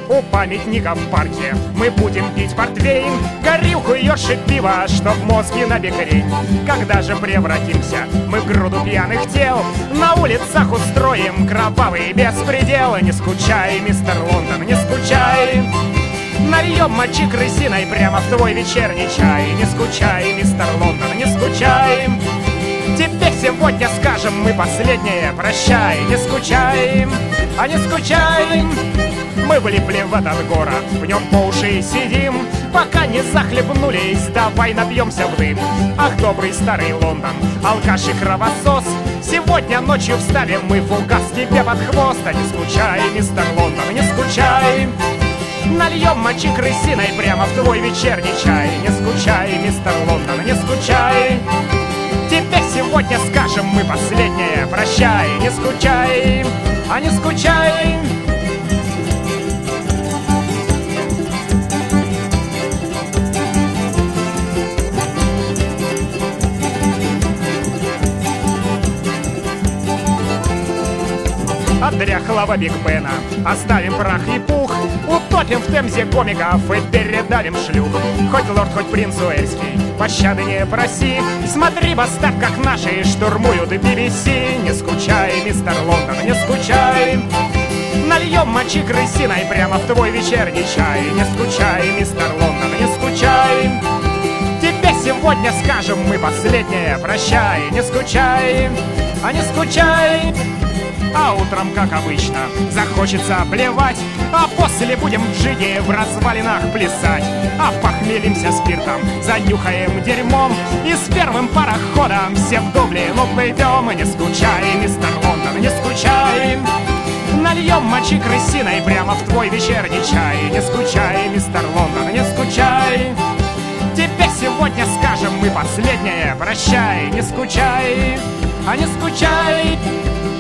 У памятника в парке мы будем пить портвейн, горилку, ёршик, пива, чтоб мозги набекрень. Когда же превратимся мы в груду пьяных тел, на улицах устроим кровавый беспредел. Не скучай, мистер Лондон, не скучай, нальем мочи крысиной прямо в твой вечерний чай. Не скучай, мистер Лондон, не скучай, тебе сегодня скажем мы последнее прощай. Не скучай, а не скучай, мы влипли в этот город, в нем по уши сидим, пока не захлебнулись, давай напьемся в дым. Ах, добрый старый Лондон, алкаш и кровосос, сегодня ночью вставим мы фугас тебе под хвост. А не скучай, мистер Лондон, не скучай, нальем мочи крысиной прямо в твой вечерний чай. Не скучай, мистер Лондон, не скучай, тебе сегодня скажем мы последнее прощай. Не скучай, а не скучай. От дряхлого Биг Бена оставим прах и пух, утопим в Темзе комиков и передавим шлюх. Хоть лорд, хоть принц Уэльский, пощады не проси, смотри, поставь, как наши штурмуют BBC. Не скучай, мистер Лондон, не скучай, нальем мочи крысиной прямо в твой вечерний чай. Не скучай, мистер Лондон, не скучай, тебе сегодня скажем мы последнее прощай. Не скучай, а не скучай. А утром, как обычно, захочется плевать, а после будем в джиге в развалинах плясать. А похмелимся спиртом, занюхаем дерьмом, и с первым пароходом все в Дублин уплывем. Не скучай, мистер Лондон, не скучай, нальем мочи крысиной прямо в твой вечерний чай. Не скучай, мистер Лондон, не скучай, тебе сегодня скажем мы последнее прощай. Не скучай, а не скучай.